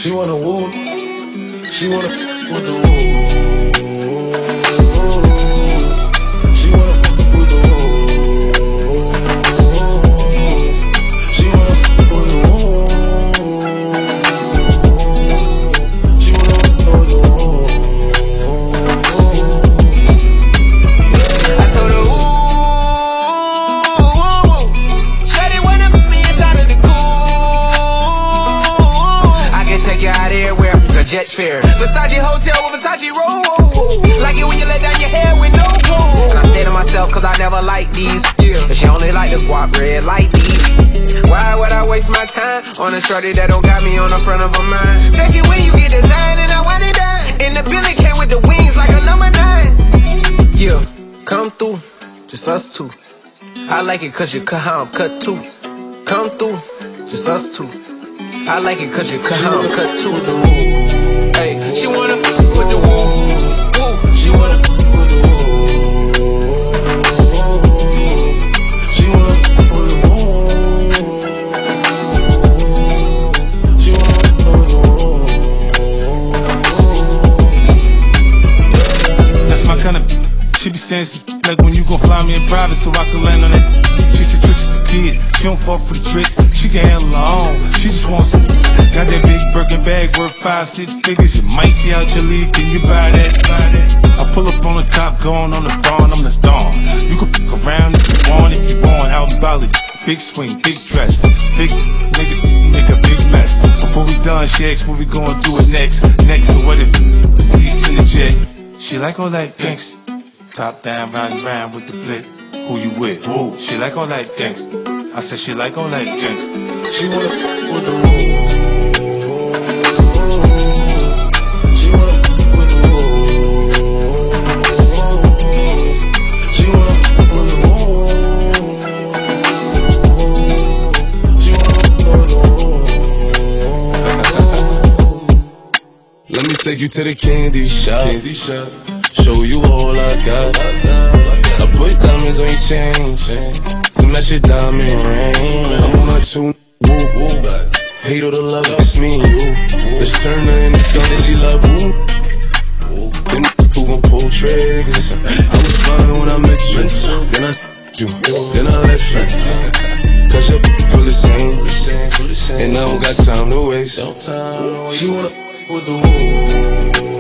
She wanna woo. She wanna with the woo. She wanna with the woo. She wanna with the woo. She wanna with the woo. I told her ooh, shawty wanna be inside of the cool. I can take you out everywhere, the jet fare, Versace hotel with Versace roll. Like it when you let down your hair with no clothes. And I stay to myself cause I never like these. Yeah. But she only like the guap bread like these. Why would I waste my time on a shorty that don't got me on the front of her mind? Especially when you get designed and I want it done. And the Billy came with the wings like a number 9. Yeah, come through, just us two. I like it cause you cut how I'm cut too. Come through, just us two. I like it cause you cut how I'm cut too. Hey, she wanna with the woo. She wanna with the woo. She wanna with the woo. She wanna with the woo. That's my kind of. She be saying some like when you gon' fly me in private so I can land on that. She said tricks for kids. She don't fall for the tricks. She can handle her own. She just wants some. Got that big Birkin bag worth 5-6 figures. You might be out your league. Can you buy that? I pull up on the top, going on the throne. I'm the dawn. You can fuck around if you want. Out in Bali, big swing, big dress, big nigga, make a big mess. Before we done, she asked what we gonna do it next. So what if the seats in the jet? She like all that gangsta. Top down, round and round with the blick. Who you with? Who? She like all that gangsta. I said she like all that gangsta. She wanna with the woo. She wanna with the woo. She wanna with the woo. She wanna with the woo. Let me take you to the candy shop. Show you all I got. I put diamonds on your chain to match your diamond ring. I'm on my two woo. Hate all the love, it's me and you. Let's turn her into something she love. Woo. Then who gon' pull triggers? I was fine when I met you. Then I you. Then I left you. Cause your feel the same. And I don't got time to waste. She wanna with the woo.